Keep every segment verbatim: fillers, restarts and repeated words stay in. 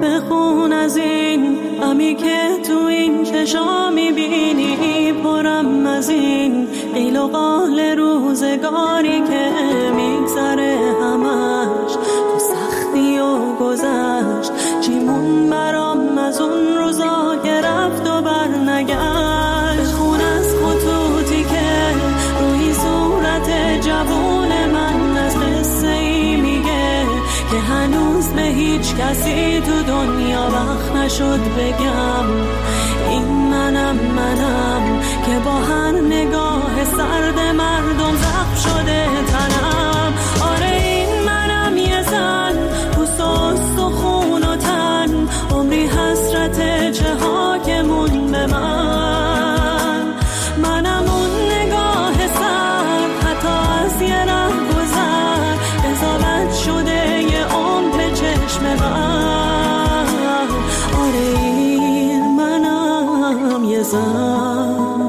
بخون از این غمی که تو این چشا میبینی، پرم از این قیل و قال روزگاری که میگذره همش تو سختی و گذشت. چیمون برام از اون روزا که رفت و بر نگشت. بخون از خطوطی که روی صورت جوون من از قصه ای میگه که هنوز به هیچ کسی تو دنیا وقت نشد بگم. این منم منم که با هر نگاه سرد مردم زخم شده تنم. آره این منم یه زن پوست و استخون و تن، عمری حسرت چه ها که مون به من. منم اون نگاه سر حتی از یه ره گذر، قضاوت شده یه عمر به چشم من. آره این منم یه زن،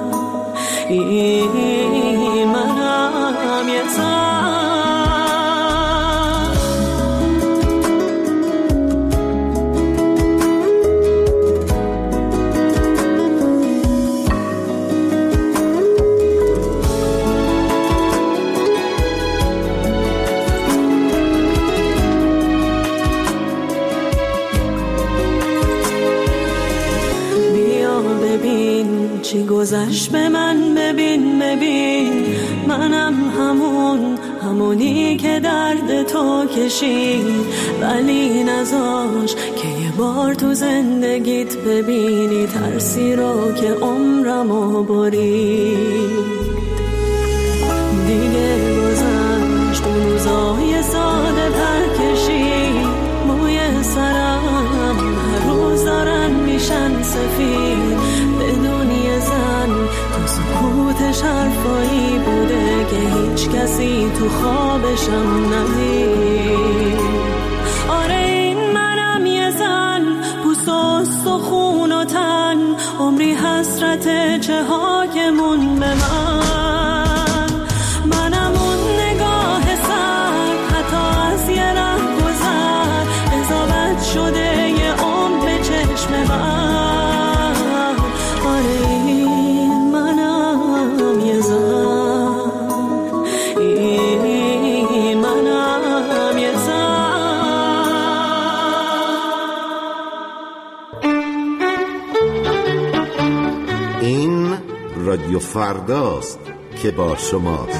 این منم یه زن. چی گذشت به من، ببین ببین منم همون همونی که درد تو کشید، ولی نذاش که یه بار تو زندگیت ببینی ترسی رو که عمرمو برید. دیگه گذشت اون روزای ساده پرکشید، موی سرم هر روز دارن میشن سفید. بدون یه زن تو سکوتش حرفایی بوده که هیچ کسی تو خوابشم ندید. آره این منم یه زن پوست و استخون و تن، عمری حسرت چه ها که مون به من. منم اون نگاه سر حتی از یه ره گذر، قضاوت شده یه عمر به چشم من. آره این منم یه زن، این منم یه زن. این رادیو فرداست که با شماست.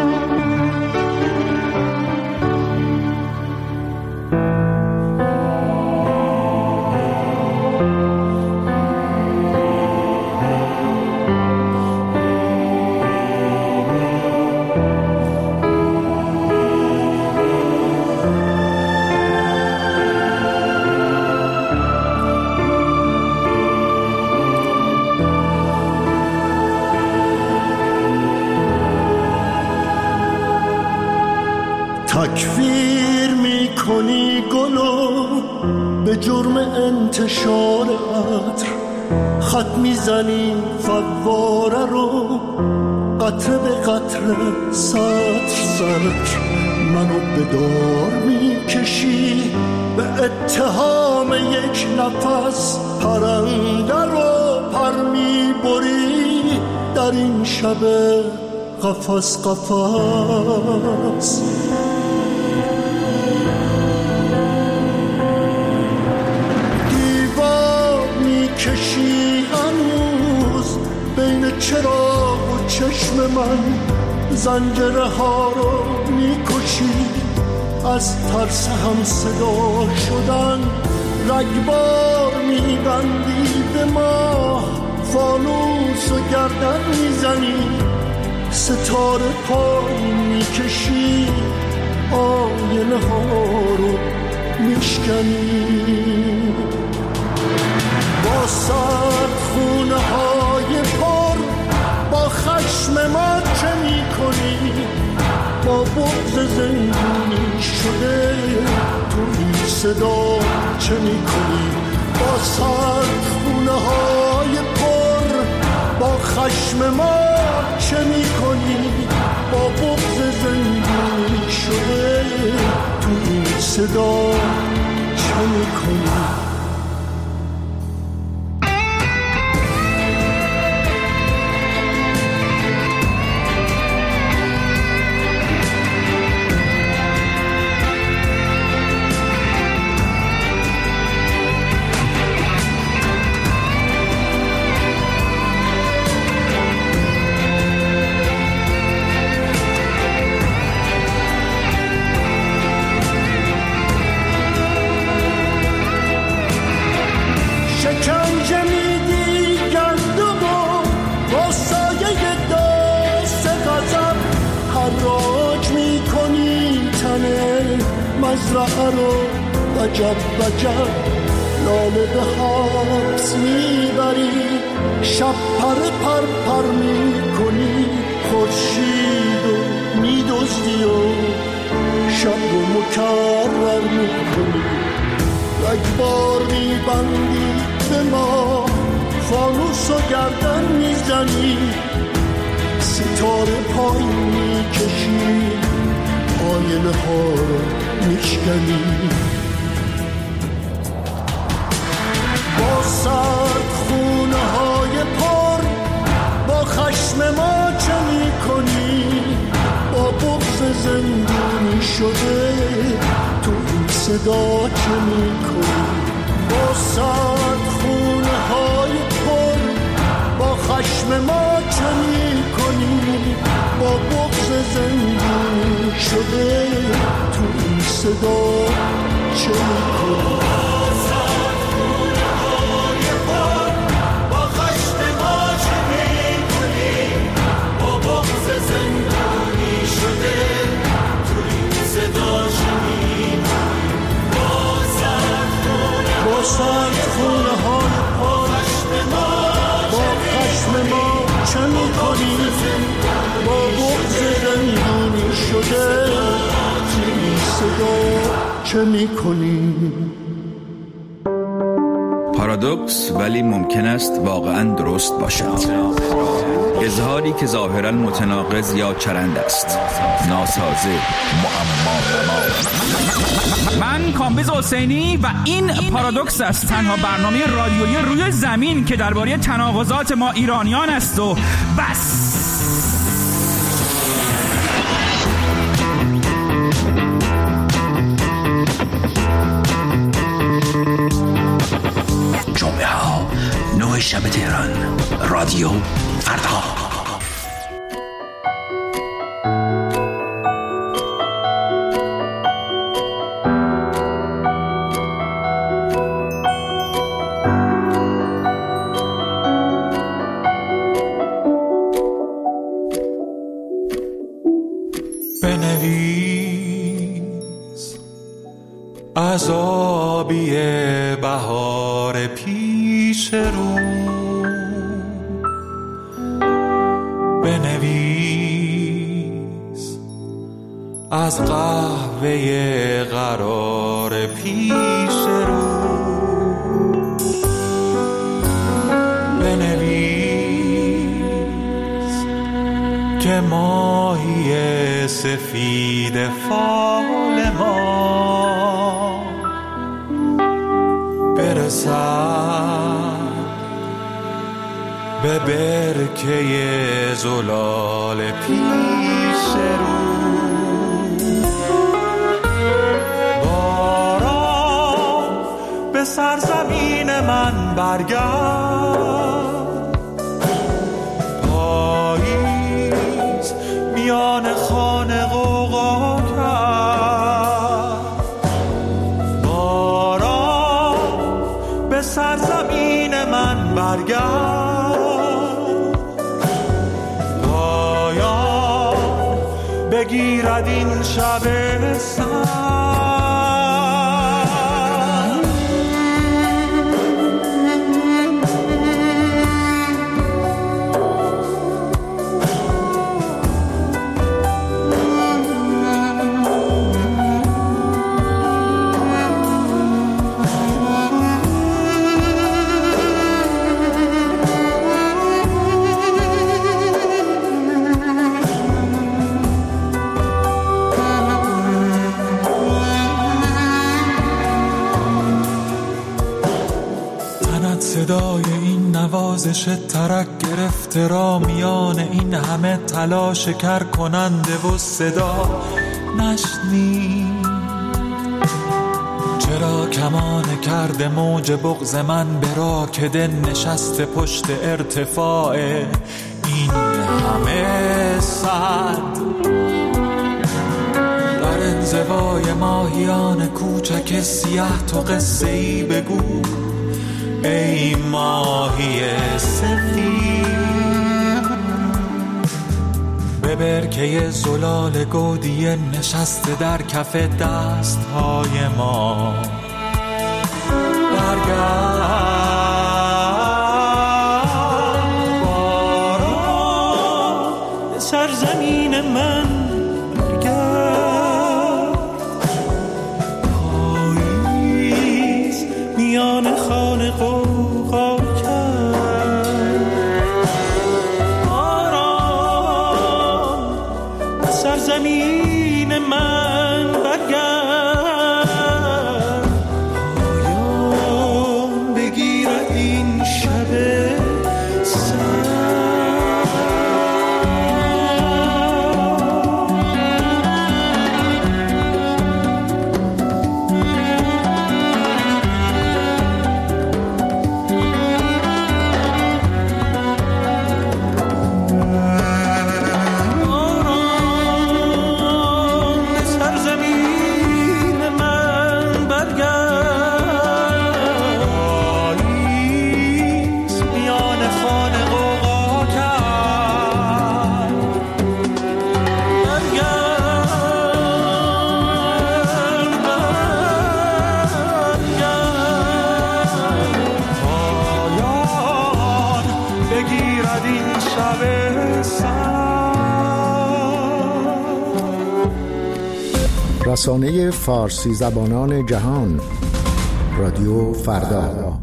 تکفیر میکنی گلو به جرم انتشار عطر، خط میزنی فواره رو قطره به قطره سطر سطر. منو به دار میکشی به اتهام یک نفس، پرنده رو پر میبری در این شب قفس قفس. کشی هنوز بین چراغ و چشم من، زنجره ها رو میکشی از ترس هم صدا شدن. رگبار میبندی به ما فانوس و گردن میزنی، ستاره پایین میکشی آینه ها رو میشکنی. با سرد خونه های پر با خشم ما چه می کنی؟ با بغض زندونی شده تو این صدا چه می کنی؟ با سرد خونه های پر با خشم ما چه می کنی؟ با بغض زندونی شده تو این صدا چه می کنی؟ مزرعه رو وجب وجب لاله به حبس میبری، شب پر پر پر میکنی، خورشید رو میدزدی و شب رو مکرر میکنی. رگبار میبندی به ما، فانوس و گردن میزنی، ستاره پایین میکشی، آینه ها رو میشکنی. با سرد خونه های پر با خشم ما چه میکنی؟ با بغض زندانی شده تو این صدا چه میکنی؟ با سرد خونه های پر با خشم ما چه میکنی؟ با بغض زندانی شده تو این صدا چه میکنی؟ با سرد خونه های پا با خشم ما چه میکنی؟ با بغض زندانی شده این صدا چه میکنی؟ پارادوکس ولی ممکن است واقعا درست باشد. اظهاری که ظاهرا متناقض یا چرند است، ناسازه، معما. من کامبیز حسینی و این پارادوکس است، تنها برنامه رادیویی روی زمین که درباره تناقضات ما ایرانیان است و بس. جمعه ها نه شب تهران، رادیو فردا. بنویس عذابی بهار پیش رو، بنویس از قهوه قرار پیش رو، بنویس که ماهی سفید فال ما برسد به برکه زلال پیش رو. باران به سرزمین من برگرد، پاییز میان خانه غوغا کرد. باران به سرزمین من برگرد، پایان بگیرد این شب سر. صدای این نوازش ترک گرفته را میان این همه تلاش کر کننده و صدا نشنید. چرا کمان کرده موج بغض من برا که دل نشسته پشت ارتفاع این همه صد؟ در انزوای ماهیان کوچک سیاه تو قصه ای بگو ای ماهی سفید. به برکه زلال گودی نشسته در کف دست های ما. برگرد باران سرزمین من، برگرد پاییز میان خانه قوقا کرد. باران سرزمین من، برگرد پایان بگیرد این شب رسانه فارسی زبانان جهان، رادیو فردا.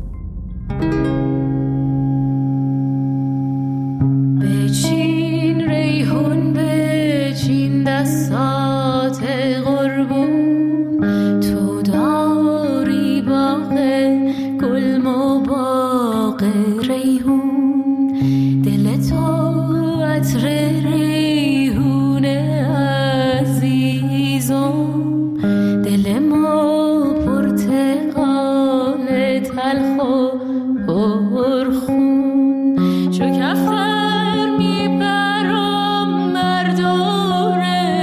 بچین ریحون، بچین دستات قربون، تو داری باغ گل و باغ ریحون، دل تو عطر ریحون عزیزم، دل ما پرتقال تلخ و پرخون، چو کفتر میپرم بر دور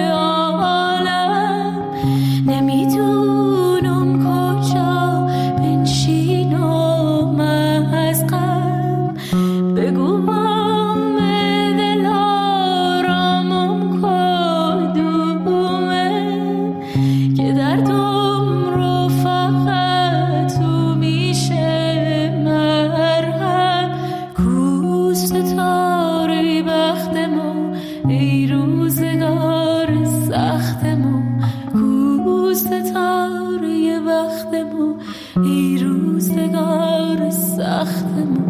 عالم، نمیدونم کجا بنشینم از غم، بگو بام دل آرامم کدومه، که دردم رو فقط تو میشه مرهم، کو ستاره بختمو ای روزگار سختمو، کو ستاره بختمو ای روزگار سختمو،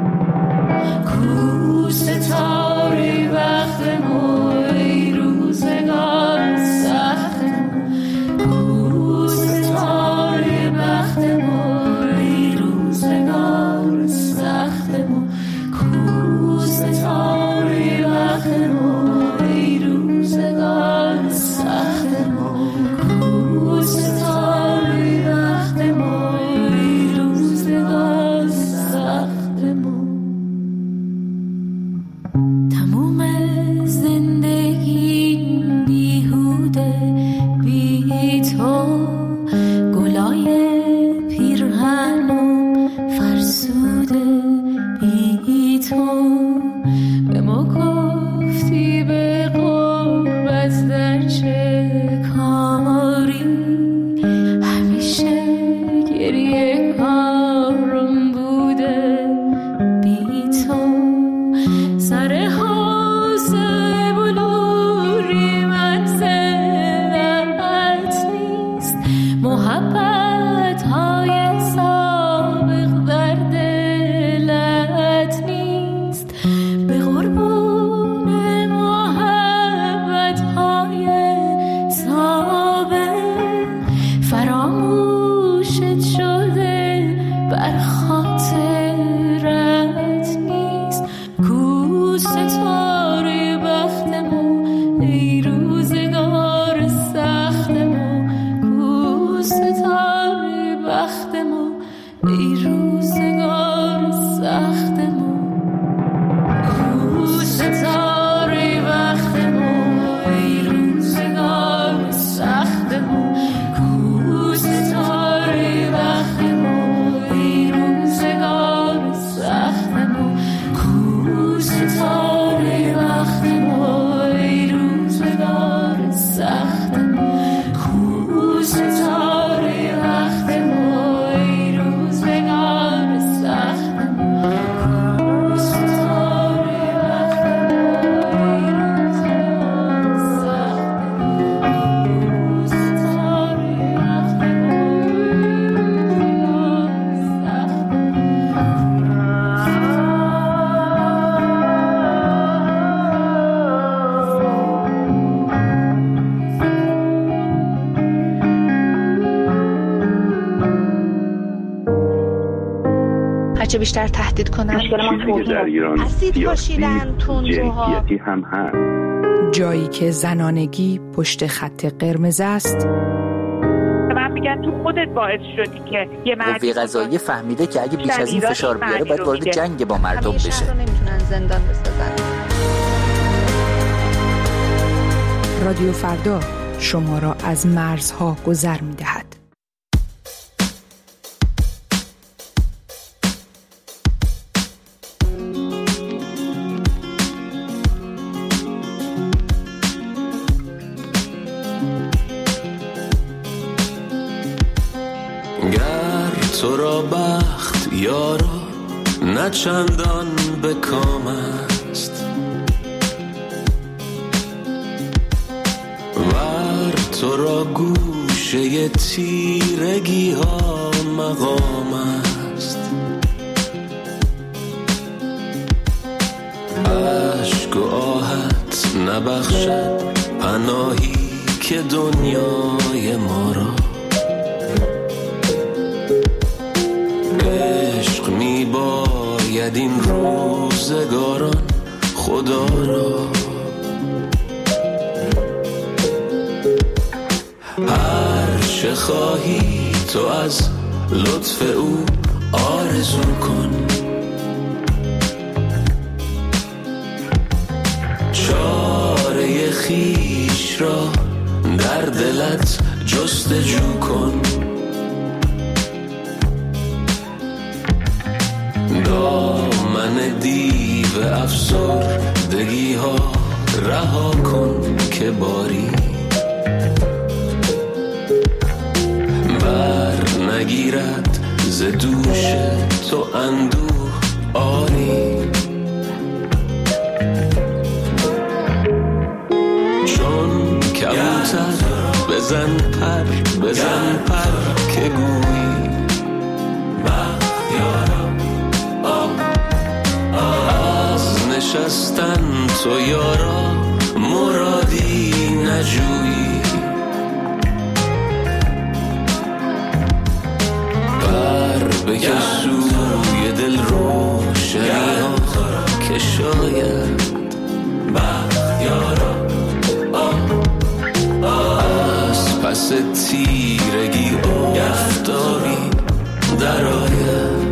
کو ستاره بختمو ای روزگار سختمو، کو ستاره بختمو ای روزگار سختمو، کو ستاره بختمو ای روزگار سختمو، کو ستاره بختمو ای روزگار سختمو. تموم زندگی بیهوده بی تو، گلای پیرهنم فرسوده بی تو، به ما گفتی به غربت در چه کاری، همیشه گریه کارم بوده بی تو، سر حوضه بلوری منزلت نیست، محبت های سابق در دلت نیست، به قربون محبت های سابق فراموشت شده بر خاطرت نیست، کو ستاره بختمو ای روزگار سختمو، کو ستاره بختمو ای روزگار سختمو، کو ستاره بختمو ای روزگار سختمو، کو ستاره بختمو ای روزگار هرچه بیشتر تهدید کنن. مشکل ما در ایران اسید پاشیدن، تندروها، جنسیتی هم هست. جایی که زنانگی پشت خط قرمز است. من میگم تو خودت باعث شدی که یه مرد قوه قضاییه فهمیده که اگه بیش از این فشار بیاره باید وارد جنگ با مردم بشه. همیشه نمیتونن زندان بسازن. رادیو فردا شما را از مرزها گذر می‌دهد. گر تو را بخت یارا نه چندان به کام است، ور تو را گوشه تیرگی ها مقام است. عشق و آهت نبخشد پناهی که دنیای ما را. عشق می باید این روزگاران خدا را. هر چه خواهی تو از لطف او آرزو کن، چاره خویش را در دلت جستجو کن. دامن دیو افسردگی ها رها کن که باری بر نگیرد ز دوش تو اندوه آری. چون کبوتر بزن پر بزن پر که گویی نشستن تو یارا مرادی نجویی. بر بکش سوی دل روشنی ها که شاید بختیارا از پس تیرگی افتابی در آید.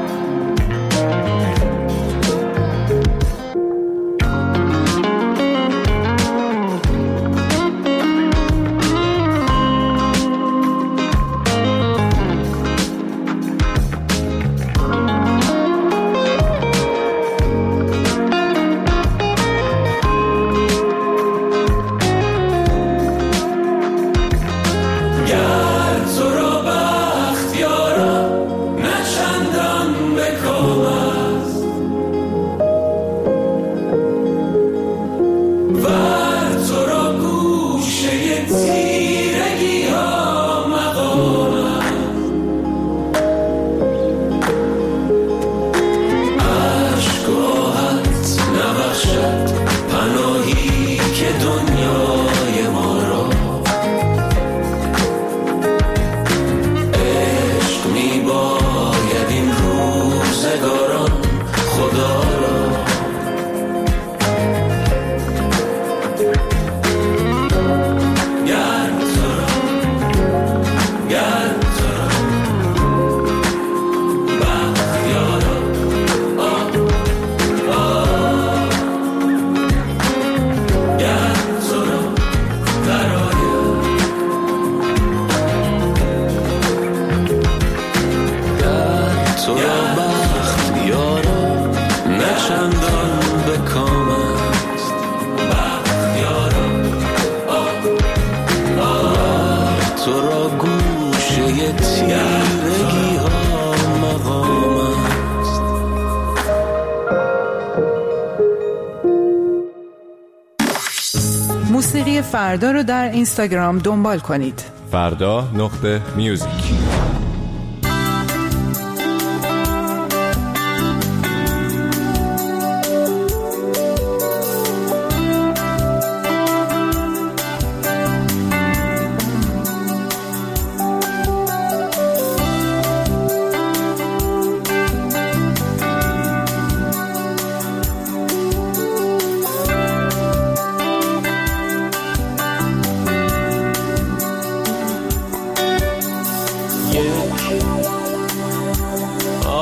موسیقی فردا رو در اینستاگرام دنبال کنید. فردا نقطه میوزیک.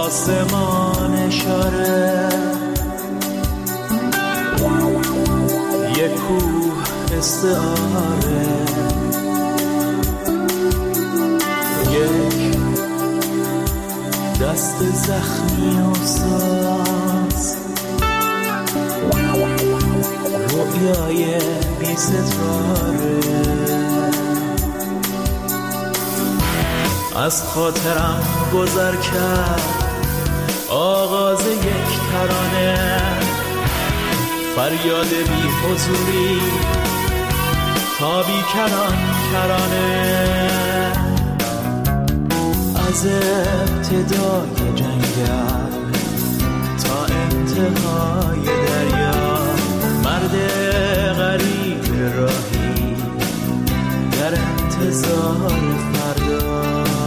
آسمان اشاره یک کوه استعاره یک دست زخمی و ساز رویای بی ستاره از خاطرم گذر کرد آغاز یک ترانه فریاد بی حضوری تا بی کران کرانه از ابتدای جنگل تا انتهای دریا مرد غریب راهی در انتظار فردا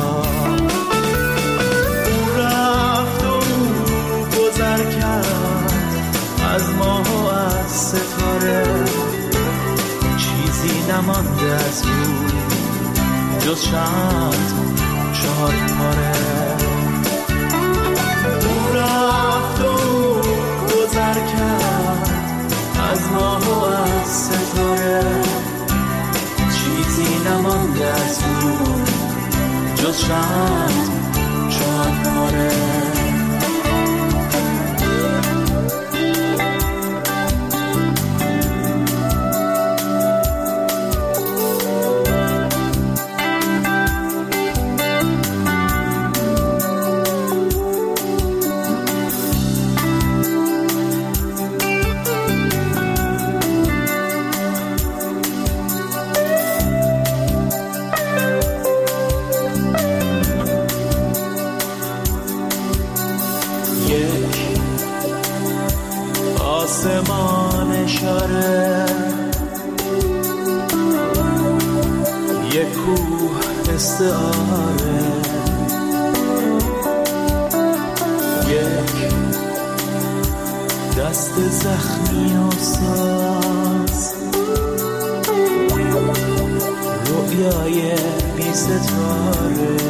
او رفت و گذر کرد از ماه و از ستاره چیزی نمانده از او جز شمع چهار پاره او رفت و گذر کرد از ماه و از ستاره چیزی نمانده از او جز شمع چهار پاره آسمان اشاره یک کوه استعاره یک دست زخمی و ساز رویای بی ستاره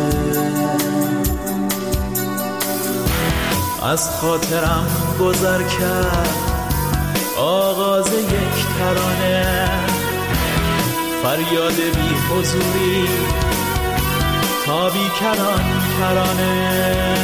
از خاطرم گذر کرد آغاز یک ترانه فریاد بی حضوری تا بی کران کرانه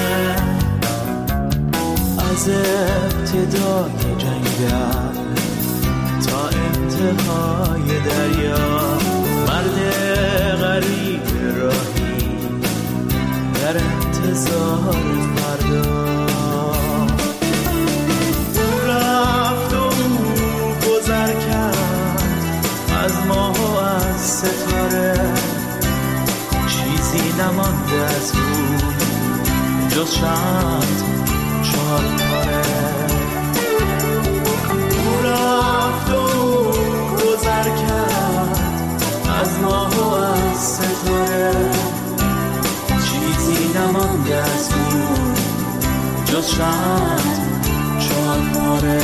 از ابتدای جنگل تا انتهای دریا مرد غریب راهی در انتظار فردا از ماه و از ستاره چیزی نمانده از او جز شمع چهار پاره او رفت و گذر کرد از ماه و از ستاره چیزی نمانده از او جز شمع چهار پاره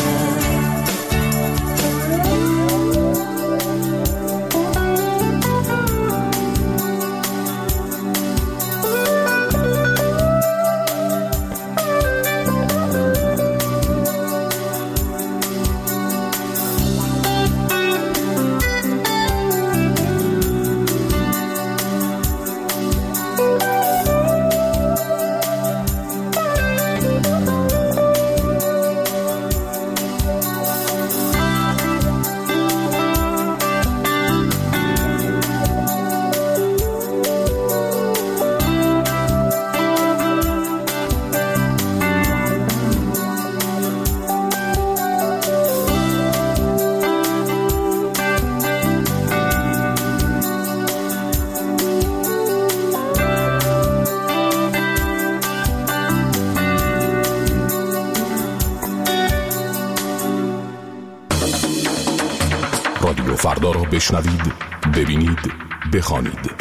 رادیو فردا را بشنوید، ببینید، بخوانید.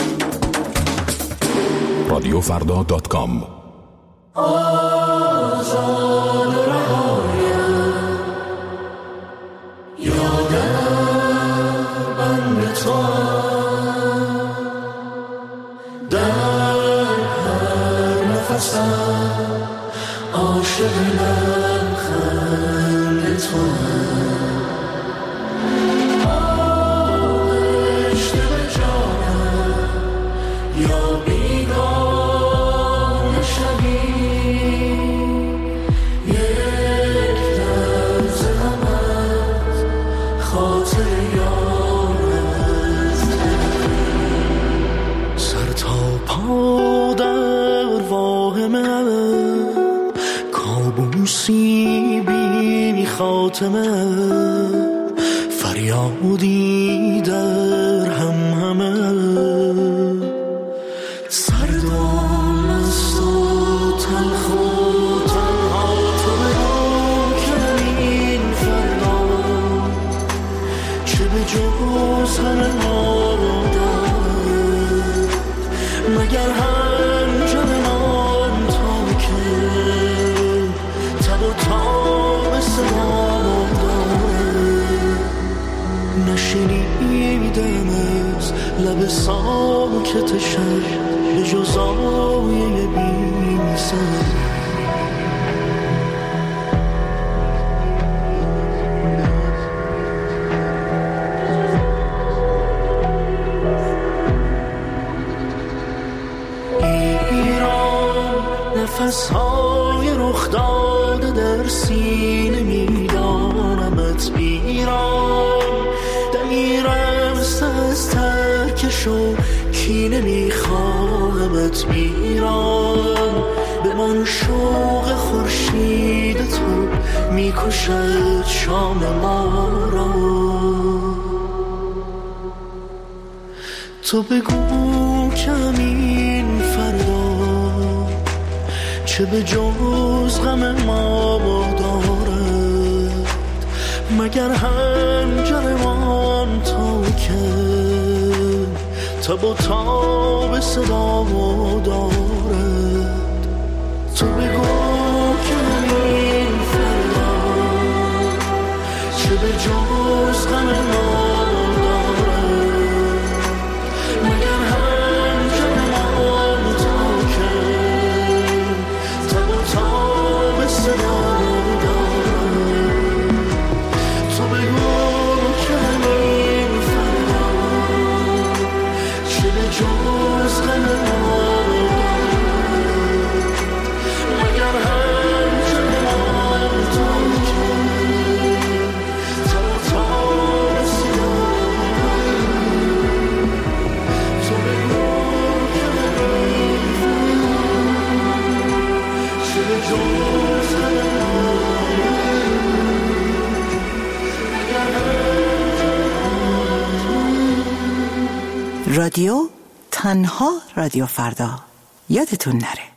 رادیو فردا دات کام. آزاد و رهایم یادم بند تو در هر نفسم عاشق لبخند تو آغشته به جانم یا بیگانه شبی یک لحظه هم از خاطر یارت سر تا پا در واهمه کابوسی بی خاتمه فریادی در هم همه سردام است و تلخ و تنها تو برو کنم این فردا چه به جز همه ما دارد مگر هنجر من تا که تب و تاب سلام دارد نشنیدم از لب ساکت شب به جز آیه بی سر نفس‌های رخ داده در سینه میدانمت بیران دمی رسته از ترکش و کینه میخواهمت بیران به من شوق خورشید تو میکشد شام ما را تو بگو که همین فردا چه به جز غم ما دارد مگر هنجرمان تا که تب و تاب صدا دارد تو بگو که این فردا چه به جز غم ما دارد مگر هنجرمان تا که تو بگو که همین فردا چه به جز غم ما دارد مگر هنجرمان تا که تا تا تو بگو که همین فردا چه به جز رادیو تنها رادیو فردا یادتون نره.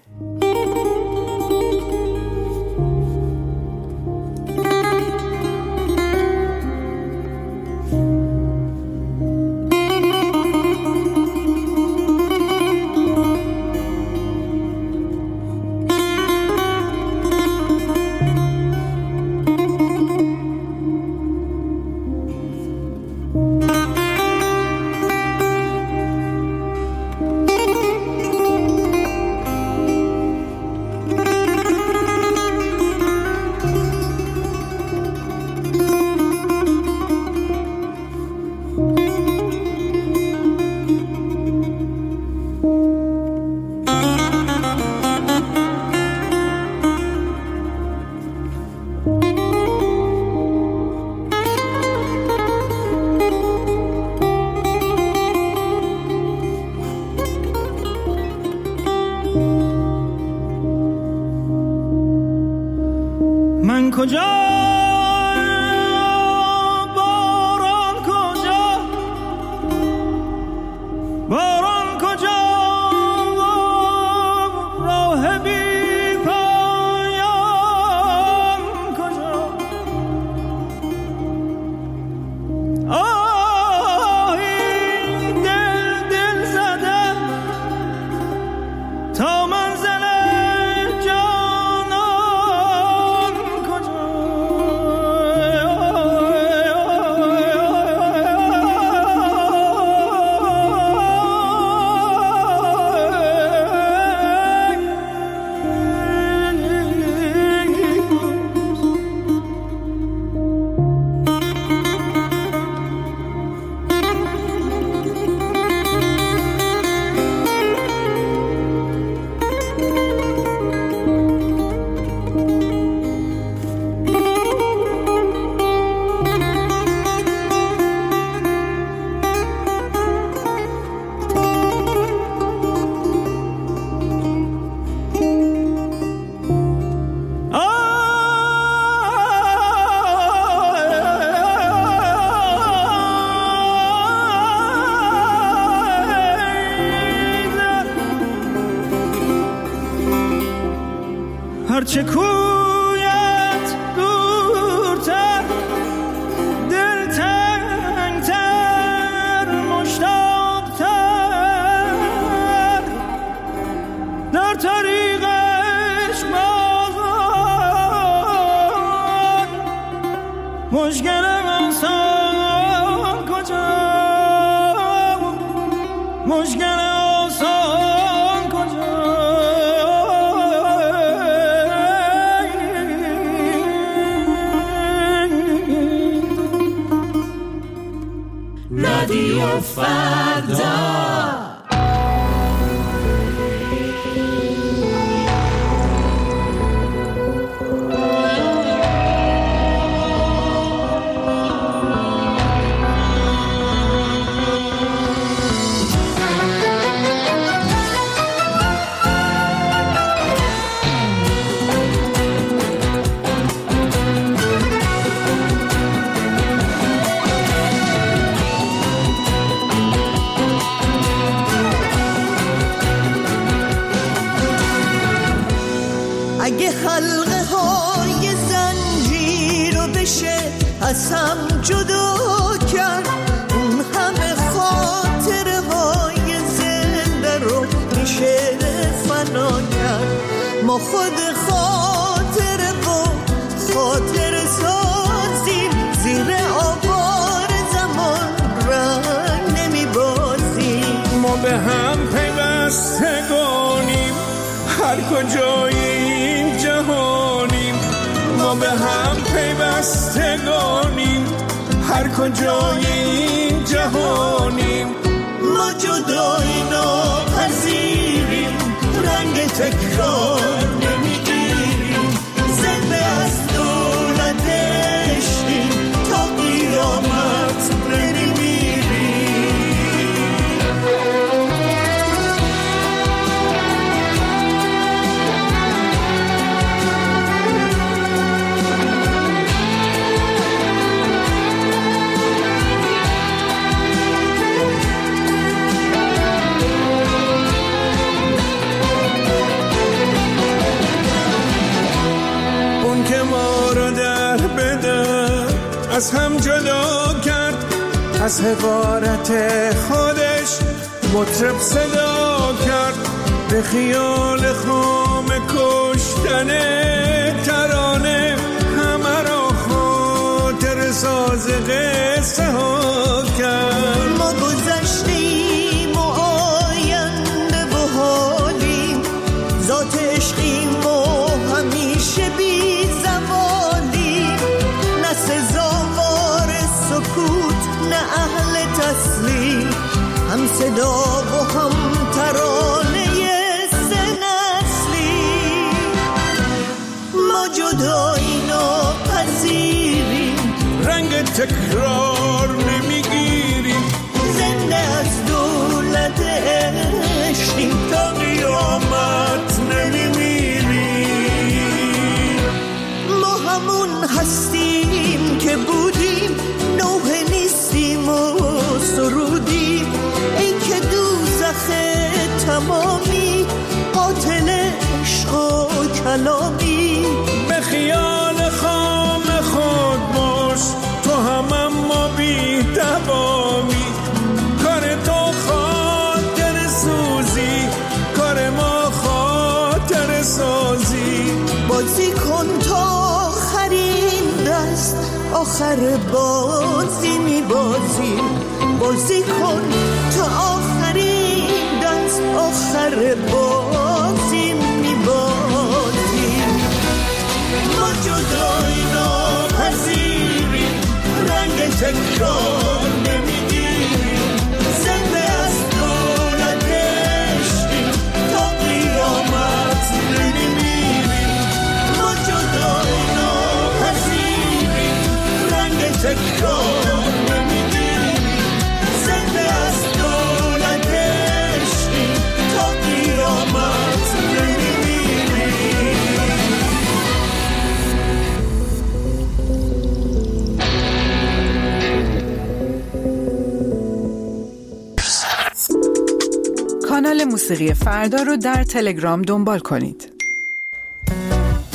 من کجا باران کجا باران کجا راه بی پایان کجا آهی دل دل زدم تا منزل جانان کجا هرچه کویت دورتر دل تنگتر مشتاقتر در طریقش بازان مشکلم آسان کجا مشکلم آسان کجا رادیو فردا اگه حلقه های زنجیر رو بشه از هم جدا کرد اون همه خاطره های زنده رو میشه فنا کرد ما خود خاطره و خاطره سازیم زیر آوار زمان رنگ نمیبازیم ما به هم پیوستگانیم هر کجایی جهانیم ما به هم پیوستگانیم هر کجای این جهانیم ما جدایی ناپذیریم رنگ تکرار نمیگیریم زنده از دولت عشقیم تا قیامت از هم جدا کرد از حقارت خودش مطرب صدا کرد به خیال خام کشتن ترانه همه را خاطر ساز قصه ها کرد ما گذشتیم و آینده و حالیم ذات عشقیم و همیشه بی زوالیم نه سزاوار سکوت نه اهل تسلیم هم صدا و هم ترانه سه نسلی ما جدایی ناپذیریم رنگ تکرار نمیگیریم زنده از دولت عشقیم تا قیامت نمیمیریم ما همون هستیم که بودیم نوحه نیستیم و سرودیم ای که دوزخ تمامی قاتل عشق و کلامی به خیال خام خود باش تو هم اما بی دوامی کار تو خاطر سوزی کار ما خاطر سازی بازی کن تا آخرین دست آخر بازی میبازی بازی کن تا آخرین دست آخر بازی میبازی ما جدایی ناپذیریم رنگ تکرار نمیگیریم زنده از دولت عشقیم تا قیامت نمیمیریم ما جدایی ناپذیریم رنگ تکرار نمیگیریم زنده از دولت عشقیم تا قیامت نمیمیریم کانال موسیقی فردا رو در تلگرام دنبال کنید.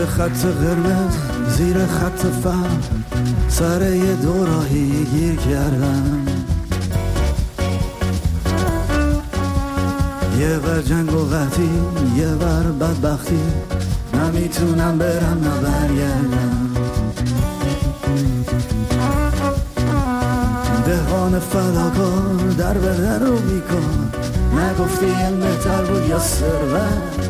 پشت خط قرمز زیر خط فهم سر یه دوراهی گیر کردم، یه ور جنگ و قحطی یه ور بدبختی، نمیتونم برم نه برگردم. دهان فداکار در به در رو بیکار، نگفتی علم بهتر بود یا ثروت؟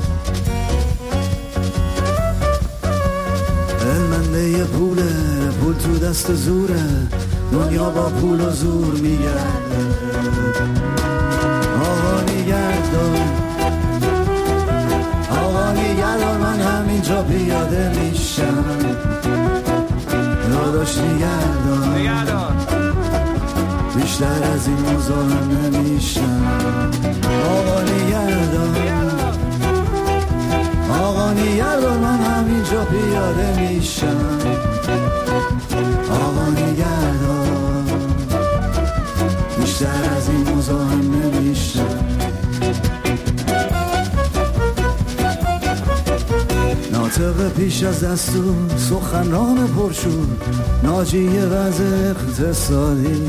علمنده یه پوله، پول تو دست زوره، دنیا با پول و زور میگرده. آقا نگهدار، آقا نگهدار، من همینجا پیاده میشم. داداش نگهدار، بیشتر از این مزاحم نمیشم. آقا نگهدار، آقا نگهدار، من همینجا پیاده میشم. آقا نگهدار، بیشتر از این مزاحم نمیشم. ناطق پیش از دستور، سخنران پرشور، ناجی وضع اقتصادی.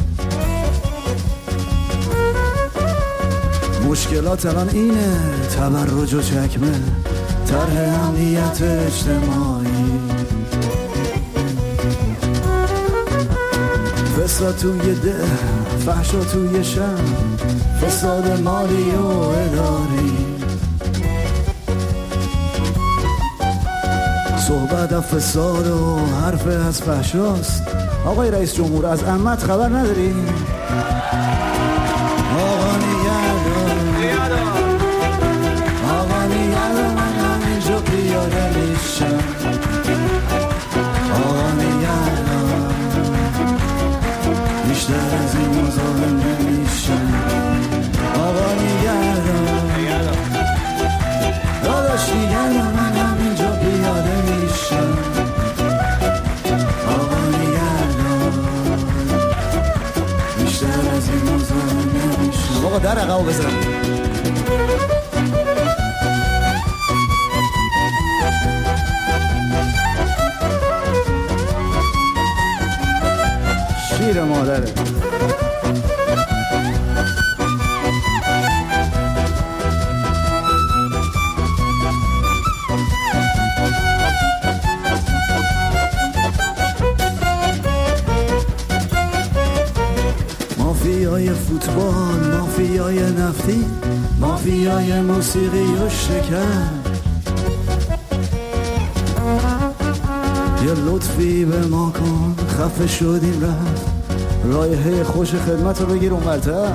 مشکلات الان اینه، تبرج و چکمه، طرح امنیت اجتماعی، فساد توی ده، فحشا توی شهر، فساد مالی و اداری. صحبت از فساد و حرف از فحشاست. آقای رئیس جمهور از عمت خبر نداری؟ آقا نگهدار، آقا نگهدار، من همینجا پیاده میشم. آقا نگهدار، بیشتر از این مزاحم نمیشم. آقا نگهدار، داداش نگهدار، من همینجا پیاده میشم. آقا نگهدار، بیشتر از این مزاحم نمیشم. آقا در عقب بزن. شیر مادره. مافیای فوتبال، مافیای نفتی، مافیای موسیقی و شکر. یه لطفی به ما کن، خفه شدیم رفت، رایحه خوش خدمت رو بگیر اون برتر.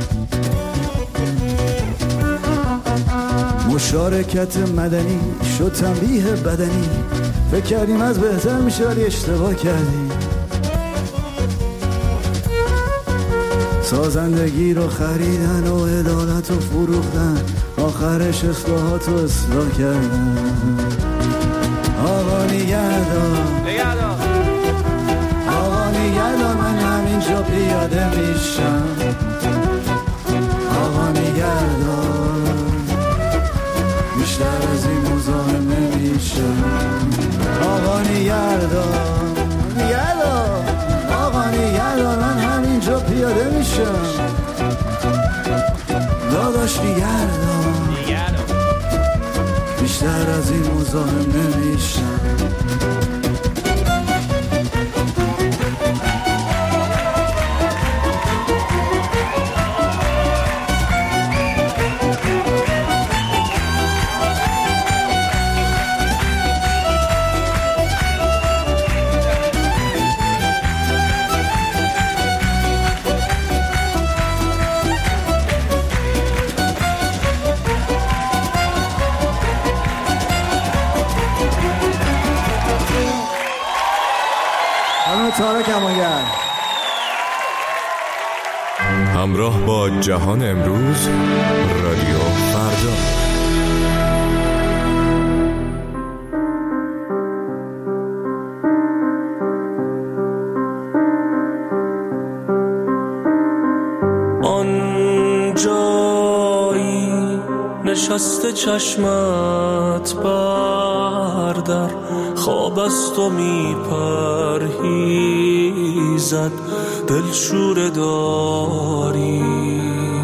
مشارکت مدنی شد تنبیه بدنی، فکر کردیم از بهتر میشه ولی اشتباه کردیم. سازندگی رو خریدن و عدالت رو فروختن، آخرش اصلاحات رو اصلاح کردن. آقا نگهدار، آقا نگهدار، من همینجا پیاده میشم. آقا نگهدار، بیشتر از این مزاحم نمیشم. آقا نگهدار، نگهدار، آقا نگهدار، من همینجا پیاده میشم. داداش نگهدار، بیشتر از این مزاحم نمیشم. تارا کمانگر. همراه با جهان امروز، رادیو فردا. آن جایی نشسته چشمت بر آخر در خواب است و می پرهیزد دلشوره داری.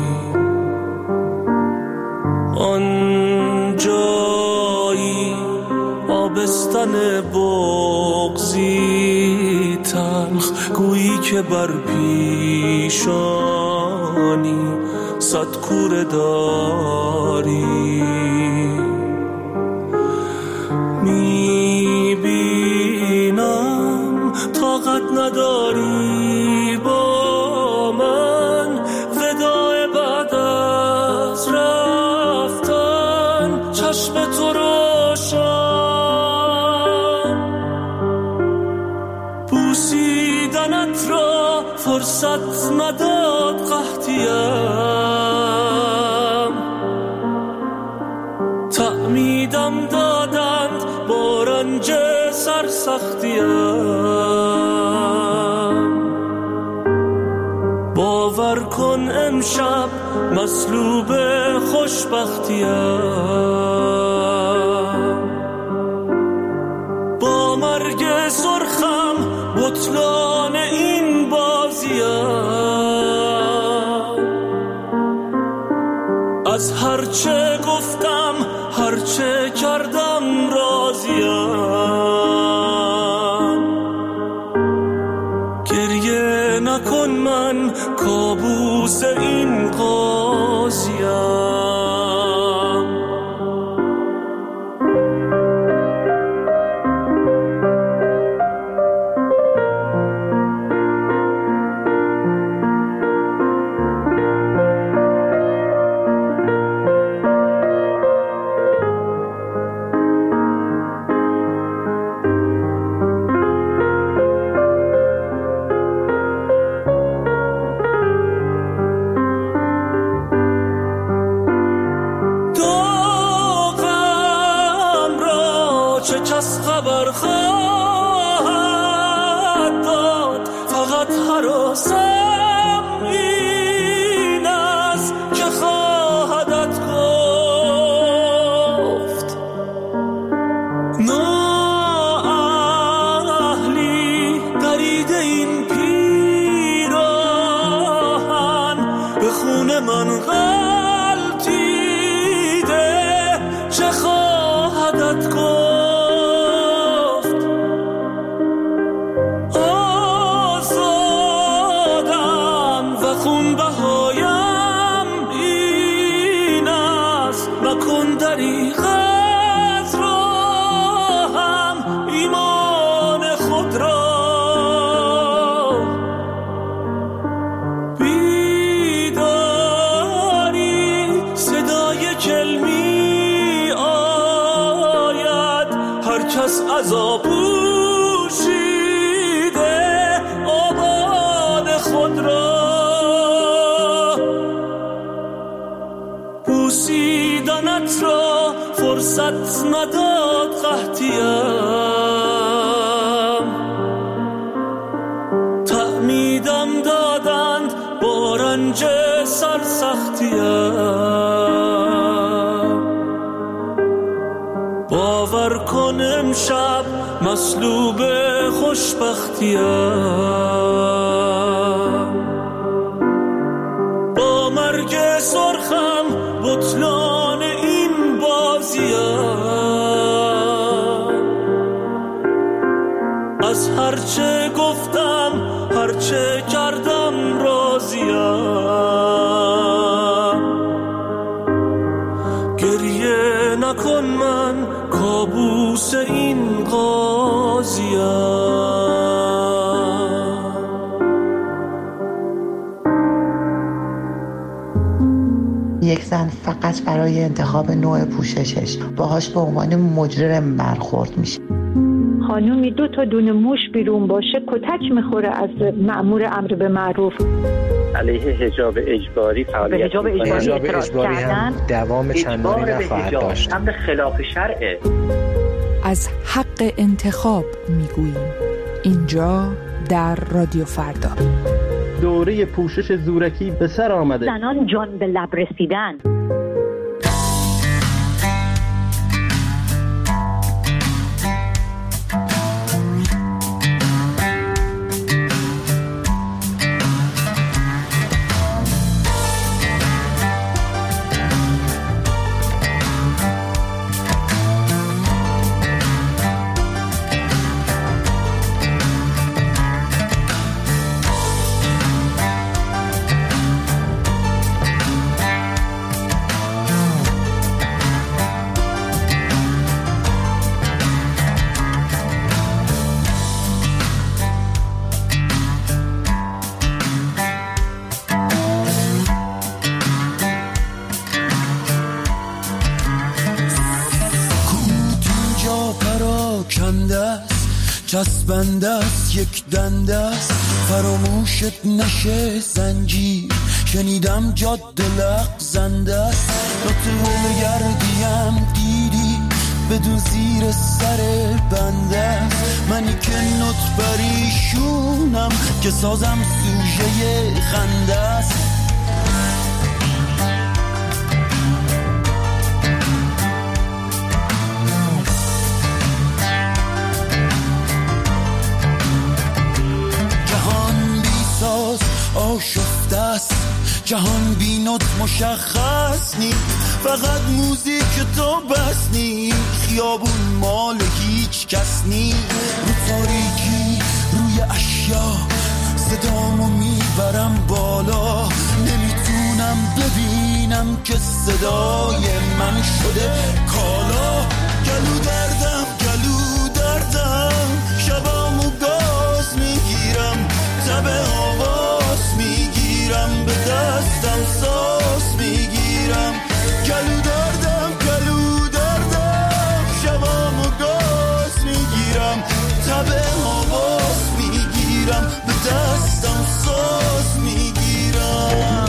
آن جایی آبستن بغضی تلخ گویی که بر پیشانی صد کوره داری. میبینم طاقت نداری با من وداع بعد از رفتن چشم تو روشن. بوسیدنت را فرصت نداد قحطیم، تعمیدم دادند با رنج سرسختیم. باور کن امشب مصلوب خوشبختیم، با مرگ سرخم بطلان این بازیم. از هرچه گفتم هرچه کردم راضیم. گریه نکن من کابوس این قاضیم. نداد قحطیم، تعمیدم دادند با رنج سرسختیم. باور کن امشب مصلوب خوشبختیم، با مرگ سرخم بطلان این بازیم. از هرچه گفتم هرچه کردم راضیم. گریه نکن من کابوس این قاضیم. یک زن فقط برای انتخاب نوع پوششش باهاش به عنوان مجرم برخورد میشه. خانومی دو تا دونه موش بیرون باشه کتک میخوره از مأمور امر به معروف. علیه حجاب اجباری فعالیت حجاب اجباری, حجاب اجباری هم دوام چندانی نخواهد داشت. امر خلاف شرعه. از حق انتخاب میگوییم اینجا در رادیو فردا. دوره پوشش زورکی به سر آمده. زنان جان به لب رسیدن. چسبنده است یک دنده است فراموشت نشه زنجیر شنیدم جاده لغزنده است نطول گردیم دیدی بدون زیر سر بنده است منی که نط بریشونم که سازم سوژه خنده است جهان بی ساز آشفته است جهان بی نوت مشخص نی فقط موزیک تو بس نی خیابون مال هیچ کس نی رو تاریکی روی اشیا صدامو میبرم بالا نمیتونم ببینم که صدای من شده کالا گلو دردم گلو دردم شبامو گاز میگیرم تب آواز میگیرم به دستم ساز میگیرم گلو دردم گلو دردم شبامو گاز میگیرم تب آواز میگیرم به دستم ساز میگیرم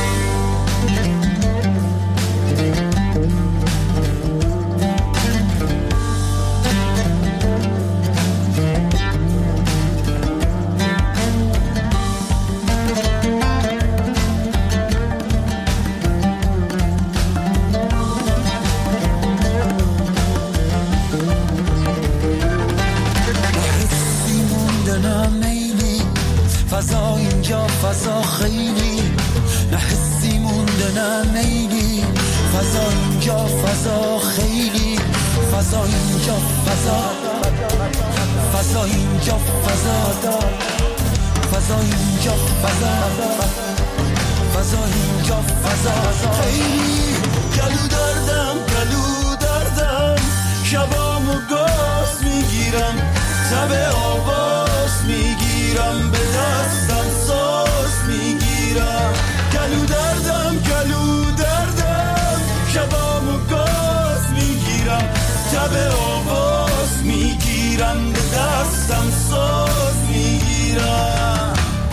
فضا اینجا فضا خیلی نه حسی مونده نه میلی فضا اینجا فضا خیلی فضا اینجا فضا فضا اینجا فضا فضا اینجا فضا فضا اینجا فضا خیلی گلو دردم گلو دردم شبامو گاز میگیرم تب آواز میگیرم به دستم ساز میگیرم گلو دردم گلو دردم شبامو گاز میگیرم تب آواز میگیرم به دستم ساز میگیرم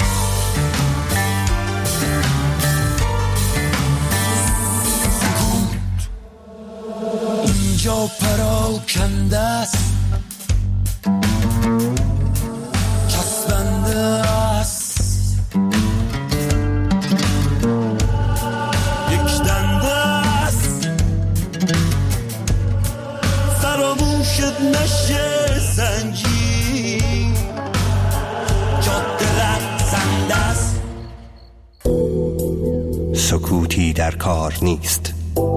اینجا پراکنده است چسبنده است یک دنده است فراموشت نشه زنجیر جاده لغزنده است سکوتی در کار نیست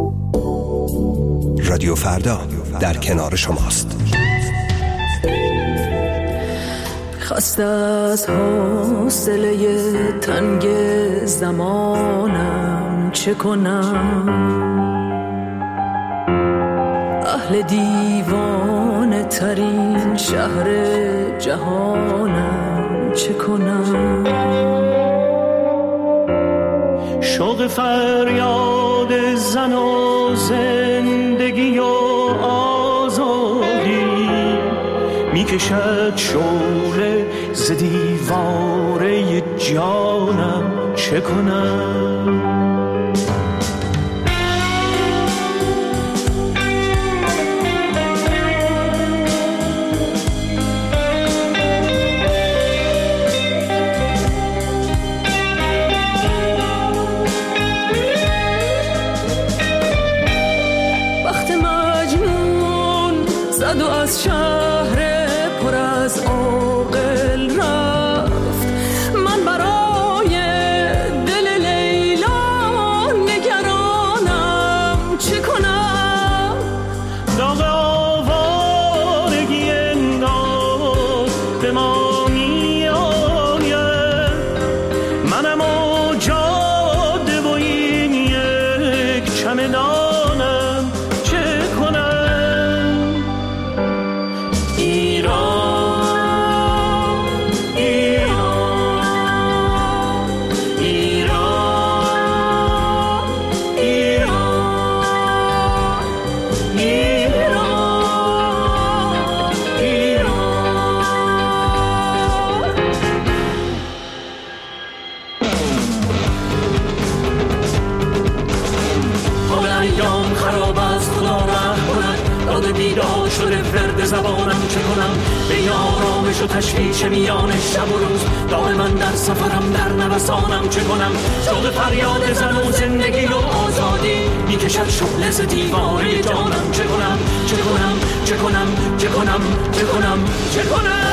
رادیو فردا در کنار شماست خسته از حوصله تنگ زمانم چه کنم اهل دیوانه ترین شهر جهانم چه کنم شوق فریاد زن و زندگی و آزادی میکشد شعله ز دیواره جانم چه کنم وقت مجنون زد و از شهر پر از عاقل رفت من برای دل لیلا کنم به آرامش و تشویش میان شب و روز دائما در سفرم در نوسانم چه کنم شوق فریاد زن و زندگی و آزادی میکشد شعله ز دیواره جانم چه کنم چه کنم چه کنم چه کنم چه کنم چه کنم